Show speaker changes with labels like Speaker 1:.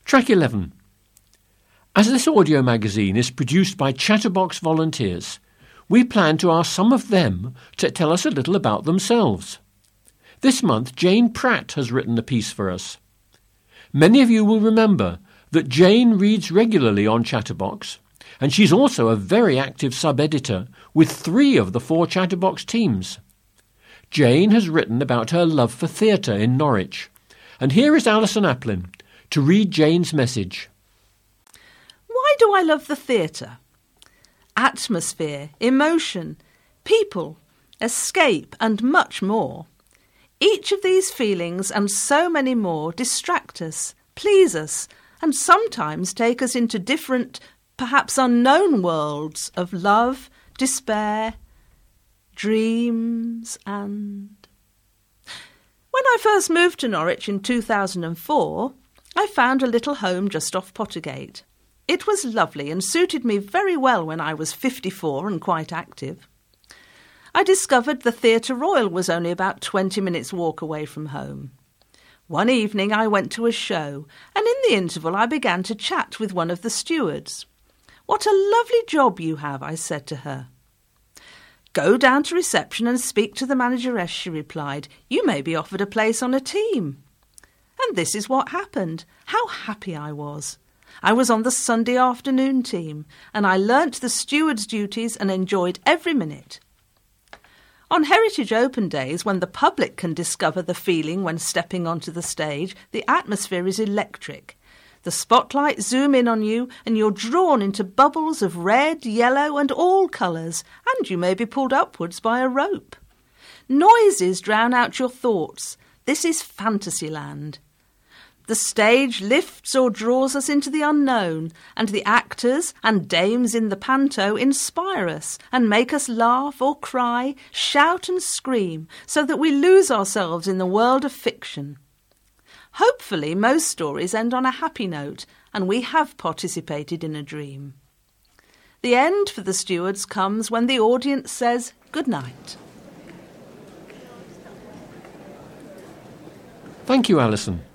Speaker 1: Track 11. As this audio magazine is produced by Chatterbox volunteers, we plan to ask some of them to tell us a little about themselves. This month, Jane Pratt has written a piece for us. Many of you will remember that Jane reads regularly on Chatterbox, and she's also a very active sub-editor with 3 of the 4 Chatterbox teams. Jane has written about her love for theatre in Norwich, and here is Alison Applin to read Jane's message.
Speaker 2: Why do I love the theatre? Atmosphere, emotion, people, escape and much more. Each of these feelings and so many more distract us, please us, and sometimes take us into different, perhaps unknown worlds of love, despair, dreams and... When I first moved to Norwich in 2004, I found a little home just off Pottergate. It was lovely and suited me very well when I was 54 and quite active. I discovered the Theatre Royal was only about 20 minutes' walk away from home. One evening I went to a show, and in the interval I began to chat with one of the stewards. "What a lovely job you have," I said to her. "Go down to reception and speak to the manageress," she replied. "You may be offered a place on a team." And this is what happened. How happy I was. I was on the Sunday afternoon team, and I learnt the steward's duties and enjoyed every minute. On Heritage Open Days, when the public can discover the feeling when stepping onto the stage, the atmosphere is electric. The spotlights zoom in on you and you're drawn into bubbles of red, yellow and all colours, and you may be pulled upwards by a rope. Noises drown out your thoughts. This is Fantasyland. The stage lifts or draws us into the unknown, and the actors and dames in the panto inspire us and make us laugh or cry, shout and scream, so that we lose ourselves in the world of fiction. Hopefully most stories end on a happy note, and we have participated in a dream. The end for the stewards comes when the audience says good night.
Speaker 1: Thank you, Alison.